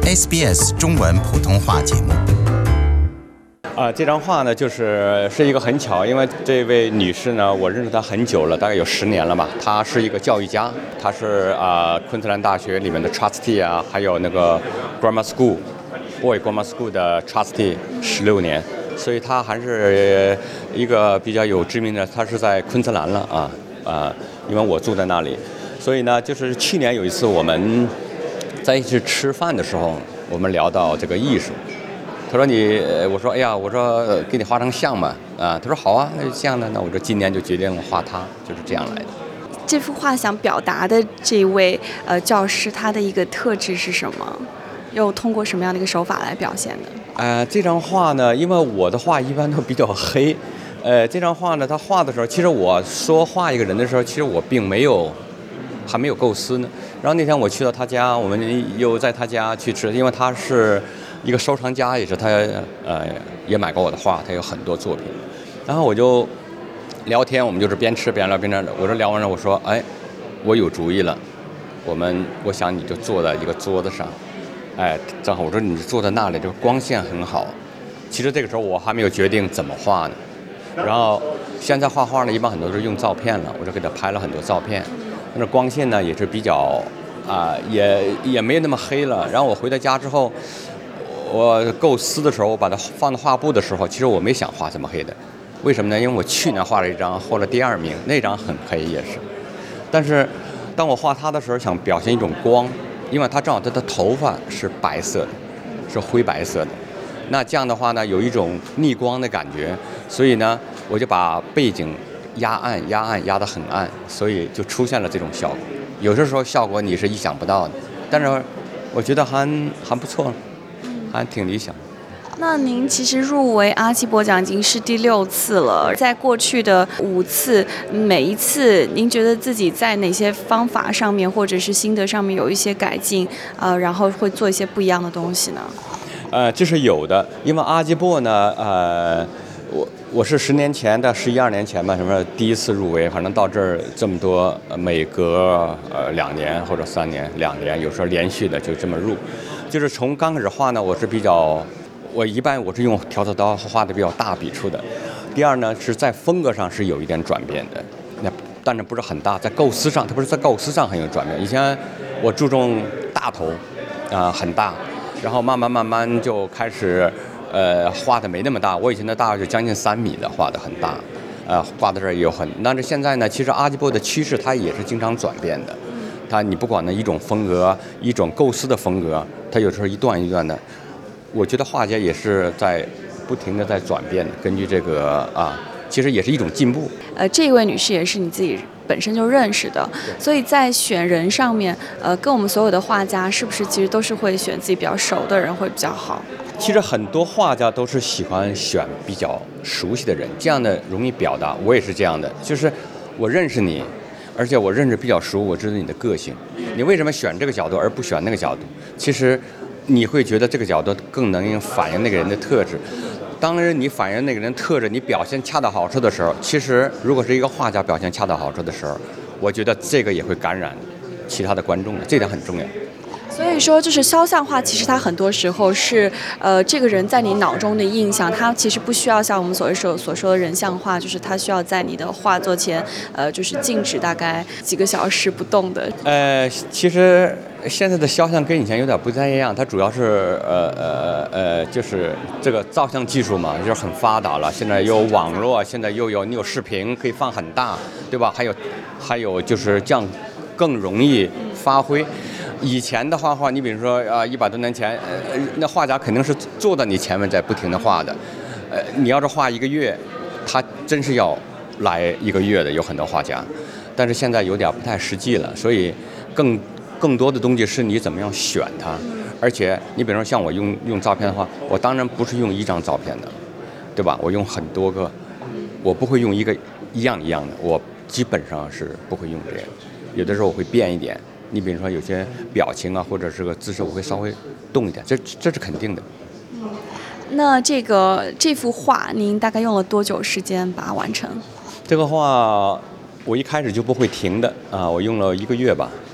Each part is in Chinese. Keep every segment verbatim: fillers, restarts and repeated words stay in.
S B S 中文普通话节目。 啊，这张画呢，就是是一个很巧，因为这位女士呢，我认识她很久了，大概有十年了吧。她是一个教育家，她是啊昆士兰大学里面的 trustee 啊，还有那个 grammar school boy grammar school 的 trustee 十六年，所以她还是一个比较有知名的。她是在昆士兰了啊啊，因为我住在那里，所以呢，就是去年有一次我们在一起吃饭的时候，我们聊到这个艺术。他说你，我说哎呀，我说给你画张像嘛，啊，他说好啊，那就这样的，那我说今年就决定了画他，就是这样来的。 这幅画想表达的这位呃教师，他的一个特质是什么？又通过什么样的一个手法来表现的？ 呃，这张画呢，因为我的画一般都比较黑，呃，这张画呢，他画的时候，其实我说画一个人的时候，其实我并没有还没有构思呢。然后那天我去到他家，我们又在他家去吃，因为他是一个收藏家，也是他呃也买过我的画，他有很多作品。然后我就聊天，我们就是边吃边聊边聊。我说聊完了，我说哎，我有主意了，我们我想你就坐在一个桌子上，哎，正好我说你坐在那里，这个光线很好。其实这个时候我还没有决定怎么画呢。然后现在画画呢，一般很多都是用照片了，我就给他拍了很多照片。那光线呢也是比较啊、呃，也也没有那么黑了。然后我回到家之后，我构思的时候，我把它放到画布的时候，其实我没想画这么黑的。为什么呢？因为我去年画了一张，获了第二名，那张很黑也是。但是当我画它的时候，想表现一种光，因为它正好它的头发是白色的，是灰白色的。那这样的话呢，有一种逆光的感觉，所以呢，我就把背景压暗、压暗、压得很暗，所以就出现了这种效果。有的时候效果你是意想不到的，但是我觉得还还不错，还挺理想。 那您其实入围阿基伯奖已经是第六次了，在过去的五次，每一次您觉得自己在哪些方法上面或者是心得上面有一些改进，呃，然后会做一些不一样的东西呢？ 呃，这是有的，因为阿基伯呢，呃，我我是十年前的十一二年前吧，什么第一次入围，反正到这儿这么多，每隔呃两年或者三年、两年，有时候连续的就这么入，就是从刚开始画呢，我是比较，我一般我是用调色刀画的比较大笔触的。第二呢，是在风格上是有一点转变的，那但是不是很大，在构思上，它不是在构思上很有转变。以前我注重大头，啊、呃、很大。然后慢慢慢慢就开始，呃，画的没那么大。我以前的大就将近三米的，画的很大，呃，画的这儿也有很。但是现在呢，其实阿基伯的趋势它也是经常转变的。它你不管呢一种风格，一种构思的风格，它有时候一段一段的。我觉得画家也是在不停的在转变的，根据这个啊，其实也是一种进步。 呃，这位女士也是你自己本身就认识的，所以在选人上面，呃，跟我们所有的画家是不是其实都是会选自己比较熟的人会比较好？ 其实很多画家都是喜欢选比较熟悉的人，这样的容易表达。我也是这样的，就是我认识你，而且我认识比较熟，我知道你的个性，你为什么选这个角度而不选那个角度？其实你会觉得这个角度更能反映那个人的特质。当然你反映那个人特质，你表现恰到好处的时候，其实如果是一个画家表现恰到好处的时候，我觉得这个也会感染其他的观众的，这点很重要。 所以说，就是肖像画，其实它很多时候是，呃，这个人在你脑中的印象，它其实不需要像我们所说所说的人像画，就是它需要在你的画作前，呃，就是静止大概几个小时不动的。 呃，其实现在的肖像跟以前有点不太一样，它主要是呃呃呃，就是这个照相技术嘛，就是很发达了。现在有网络，现在又有你有视频可以放很大，对吧？还有还有就是这样更容易发挥。以前的画画，你比如说啊，一百多年前，呃，那画家肯定是坐在你前面在不停的画的，呃，你要是画一个月，他真是要来一个月的，有很多画家，但是现在有点不太实际了，所以更更多的东西是你怎么样选它，而且你比如说像我用用照片的话，我当然不是用一张照片的，对吧？我用很多个，我不会用一个一样一样的，我基本上是不会用这个，有的时候我会变一点。你比如说有些表情啊，或者是个姿势，我会稍微动一点，这这是肯定的。 嗯，那这个这幅画您大概用了多久时间把它完成？ 这个画我一开始就不会停的啊，我用了一个月吧。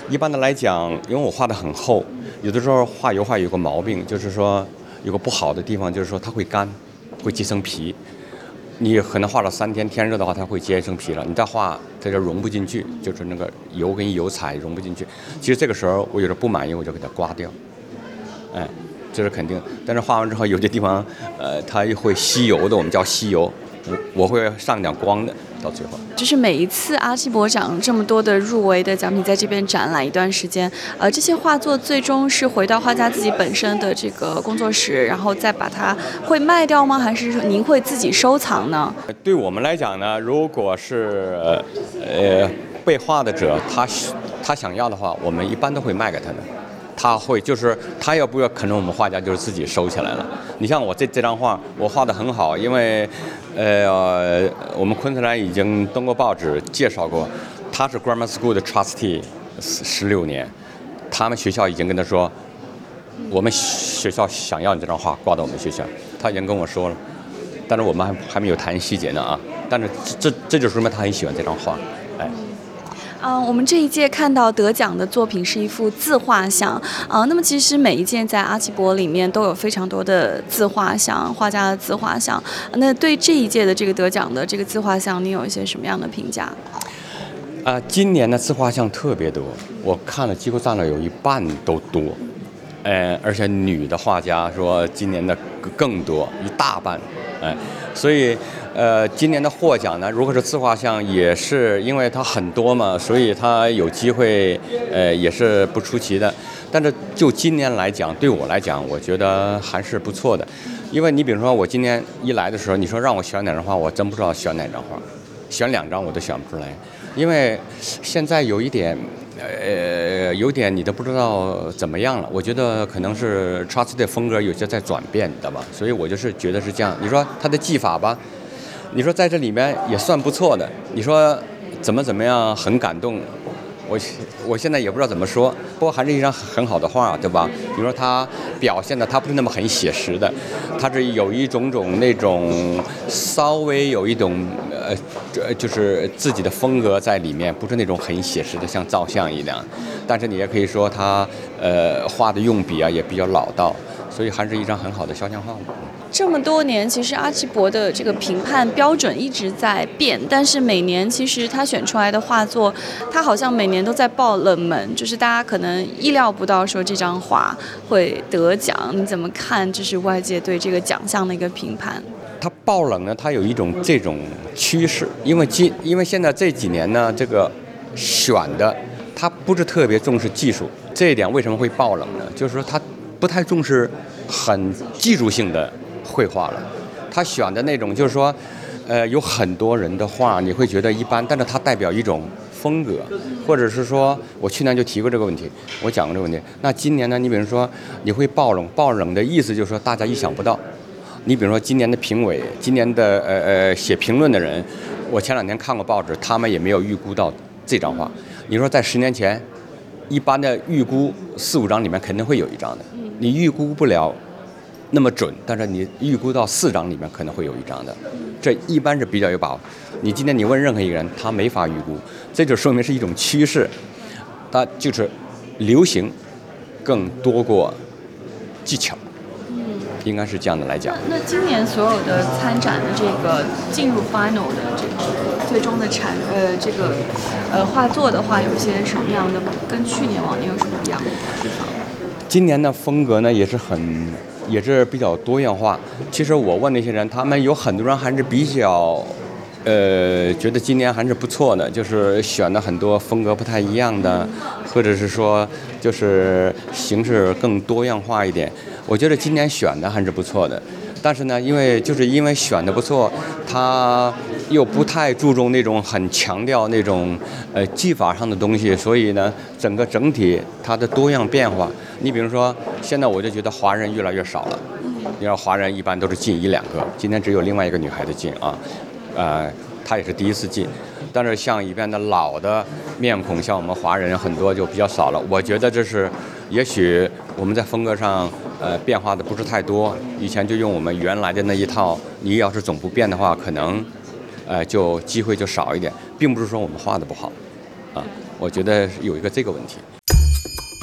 一般的来讲，因为我画的很厚，有的时候画油画有个毛病，就是说有个不好的地方，就是说它会干，会结成皮。你可能画了三天，天热的话，它会结成皮了。你再画，它就融不进去，就是那个油跟油彩融不进去。其实这个时候我有点不满意，我就给它刮掉。哎，这是肯定。但是画完之后，有些地方，呃，它会吸油的，我们叫吸油。我我会上点光的，到最后。 就是每一次阿基伯奖这么多的入围的奖品在这边展览一段时间，呃，这些画作最终是回到画家自己本身的这个工作室，然后再把它会卖掉吗？还是您会自己收藏呢？ 对我们来讲呢，如果是呃被画的者他他想要的话，我们一般都会卖给他的。他会就是他要不要，可能我们画家就是自己收起来了。你像我这这张画，我画的很好，因为呃我们昆士兰已经登过报纸介绍过，他是 Grammar School 的 Trustee 十六年，他们学校已经跟他说，我们学校想要你这张画挂到我们学校，他已经跟我说了，但是我们还还没有谈细节呢啊。但是这这这就说明他很喜欢这张画，哎。 嗯，我们这一届看到得奖的作品是一幅自画像啊、呃。那么其实每一届在阿基伯里面都有非常多的自画像，画家的自画像。那对这一届的这个得奖的这个自画像，你有一些什么样的评价？ 啊、呃，今年的自画像特别多，我看了几乎占了有一半都多。呃，而且女的画家说今年的更多，一大半，哎、呃，所以呃，今年的获奖呢，如果是自画像，也是因为它很多嘛，所以它有机会，呃，也是不出奇的。但是就今年来讲，对我来讲，我觉得还是不错的，因为你比如说我今年一来的时候，你说让我选哪张画，我真不知道选哪张画，选两张我都选不出来，因为现在有一点。呃，有点你都不知道怎么样了。我觉得可能是 Trustee 的风格有些在转变，你知道吧？所以我就是觉得是这样。你说他的技法吧，你说在这里面也算不错的。你说怎么怎么样，很感动。我我现在也不知道怎么说，不过还是一张很好的画，对吧？比如说它表现的，它不是那么很写实的，它是有一种种那种稍微有一种呃，就是自己的风格在里面，不是那种很写实的像照相一样。但是你也可以说它呃画的用笔啊也比较老道，所以还是一张很好的肖像画。 这么多年，其实阿基伯的这个评判标准一直在变，但是每年其实他选出来的画作，他好像每年都在爆冷门，就是大家可能意料不到说这张画会得奖。你怎么看？就是外界对这个奖项的一个评判？ 它爆冷呢，它有一种这种趋势，因为今因为现在这几年呢，这个选的它不是特别重视技术，这一点为什么会爆冷呢？就是说它不太重视很技术性的绘画了，他选的那种就是说，呃，有很多人的画你会觉得一般，但是它代表一种风格，或者是说我去年就提过这个问题，我讲过这个问题。那今年呢，你比如说你会爆冷，爆冷的意思就是说大家意想不到。你比如说今年的评委，今年的呃呃写评论的人，我前两天看过报纸，他们也没有预估到这张画。你说在十年前，一般的预估四五张里面肯定会有一张的，你预估不了那么准，但是你预估到四张里面可能会有一张的，这一般是比较有把握。你今天你问任何一个人，他没法预估，这就说明是一种趋势，它就是流行更多过技巧，应该是这样的来讲。 那那今年所有的参展的这个进入 final 的这个最终的产呃这个呃画作的话，有一些什么样的跟去年往年有什么不一样的地方？ 今年的风格呢也是很也是比较多样化。其实我问那些人，他们有很多人还是比较呃觉得今年还是不错的，就是选了很多风格不太一样的，或者是说就是形式更多样化一点。我觉得今年选的还是不错的，但是呢，因为就是因为选的不错，他又不太注重那种很强调那种呃技法上的东西，所以呢，整个整体它的多样变化。你比如说，现在我就觉得华人越来越少了，你知道华人一般都是进一两个，今天只有另外一个女孩子进啊，呃，她也是第一次进。但是像一边的老的面孔，像我们华人很多就比较少了。我觉得这是，也许我们在风格上呃变化的不是太多，以前就用我们原来的那一套，你要是总不变的话，可能呃就机会就少一点，并不是说我们画的不好，啊，我觉得有一个这个问题。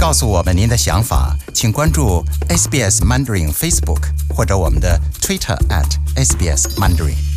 告诉我们您的想法，请关注 S B S Mandarin Facebook 或者我们的 Twitter at S B S Mandarin。